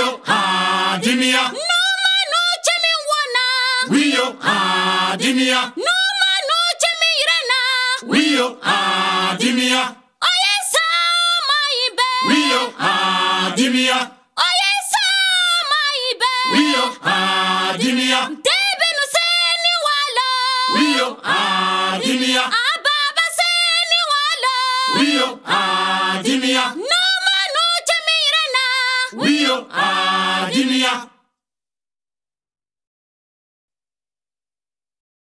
Wio Adimia. No manu chemi wana. Wio Adimia. No manu chemi irena. Wio Adimia. Oye sama ibe. Wio Adimia. Oye sama ibe. Wio Adimia. Debe no seni wala. Wio Adimia. Ababa seni wala. Wio Adimia. No manu chemi irena. Wio Adimia.